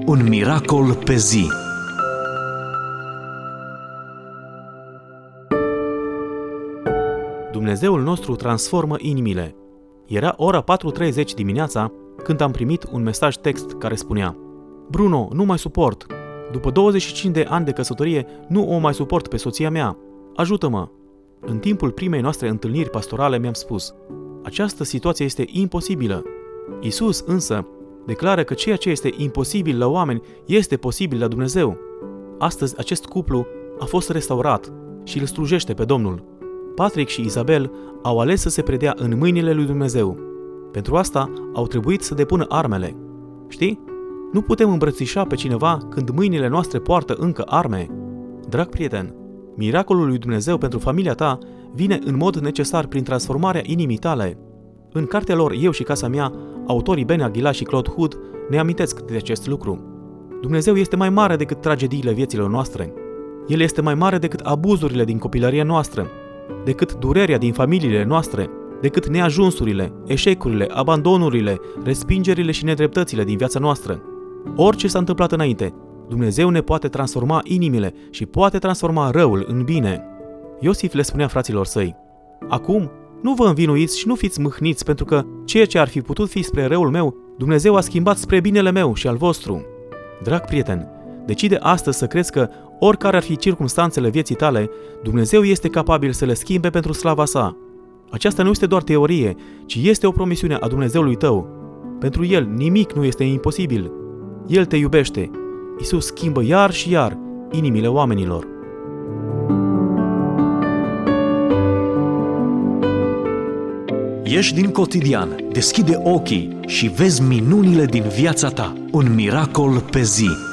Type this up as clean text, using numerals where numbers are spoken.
Un miracol pe zi. Dumnezeul nostru transformă inimile. Era ora 4:30 dimineața când am primit un mesaj text care spunea: Bruno, nu mai suport. După 25 de ani de căsătorie, nu o mai suport pe soția mea. Ajută-mă! În timpul primei noastre întâlniri pastorale mi-am spus: această situație este imposibilă. Iisus însă declară că ceea ce este imposibil la oameni este posibil la Dumnezeu. Astăzi acest cuplu a fost restaurat și îl slujește pe Domnul. Patrick și Isabel au ales să se predea în mâinile lui Dumnezeu. Pentru asta au trebuit să depună armele. Știi? Nu putem îmbrățișa pe cineva când mâinile noastre poartă încă arme. Drag prieten, miracolul lui Dumnezeu pentru familia ta vine în mod necesar prin transformarea inimii tale. În cartea lor Eu și casa mea, autorii Ben Aguilar și Claude Hood ne amintesc de acest lucru. Dumnezeu este mai mare decât tragediile vieților noastre. El este mai mare decât abuzurile din copilăria noastră, decât durerea din familiile noastre, decât neajunsurile, eșecurile, abandonurile, respingerile și nedreptățile din viața noastră. Orice s-a întâmplat înainte, Dumnezeu ne poate transforma inimile și poate transforma răul în bine. Iosif le spunea fraților săi: acum, nu vă învinuiți și nu fiți mâhniți, pentru că ceea ce ar fi putut fi spre răul meu, Dumnezeu a schimbat spre binele meu și al vostru. Drag prieten, decide astăzi să crezi că, oricare ar fi circumstanțele vieții tale, Dumnezeu este capabil să le schimbe pentru slava sa. Aceasta nu este doar teorie, ci este o promisiune a Dumnezeului tău. Pentru El nimic nu este imposibil. El te iubește. Iisus schimbă iar și iar inimile oamenilor. Ieși din cotidian, deschide ochii și vezi minunile din viața ta. Un miracol pe zi.